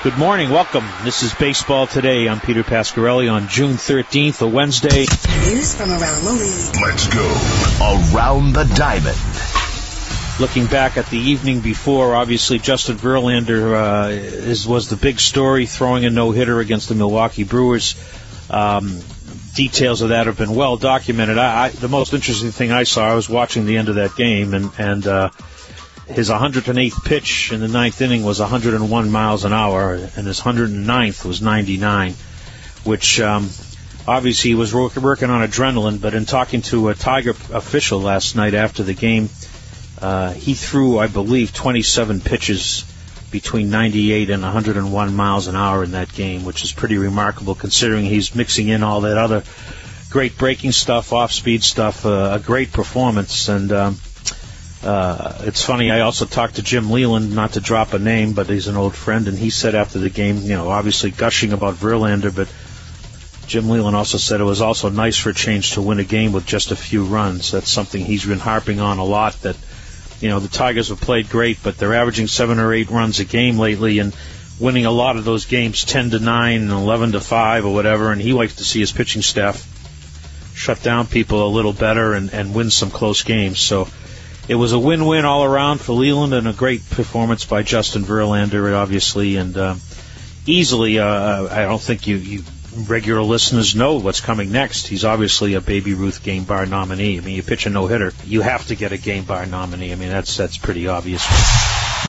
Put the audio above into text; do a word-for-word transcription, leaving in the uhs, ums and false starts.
Good morning. Welcome. This is Baseball Today. I'm Peter Pasquarelli on June thirteenth, a Wednesday. News from around the league. Let's go around the diamond. Looking back at the evening before, obviously Justin Verlander uh, is, was the big story, throwing a no-hitter against the Milwaukee Brewers. Um, details of that have been well documented. I, I, the most interesting thing I saw, I was watching the end of that game, and, and uh, his one hundred eighth pitch in the ninth inning was one hundred one miles an hour, and his one hundred ninth was ninety-nine, which um, obviously he was working on adrenaline. But in talking to a Tiger official last night after the game, uh, he threw, I believe, twenty-seven pitches between ninety-eight and one hundred one miles an hour in that game, which is pretty remarkable considering he's mixing in all that other great breaking stuff, off-speed stuff, uh, a great performance. And um, Uh, it's funny, I also talked to Jim Leyland, not to drop a name, but he's an old friend, and he said after the game, you know, obviously gushing about Verlander, but Jim Leyland also said it was also nice for a change to win a game with just a few runs. That's something he's been harping on a lot, that, you know, the Tigers have played great, but they're averaging seven or eight runs a game lately and winning a lot of those games ten to nine and eleven to five or whatever, and he likes to see his pitching staff shut down people a little better and, and win some close games. So it was a win-win all around for Leland, and a great performance by Justin Verlander, obviously, and uh, easily. Uh, I don't think you, you regular listeners know what's coming next. He's obviously a Baby Ruth Game Bar nominee. I mean, you pitch a no-hitter, you have to get a Game Bar nominee. I mean, that's that's pretty obvious.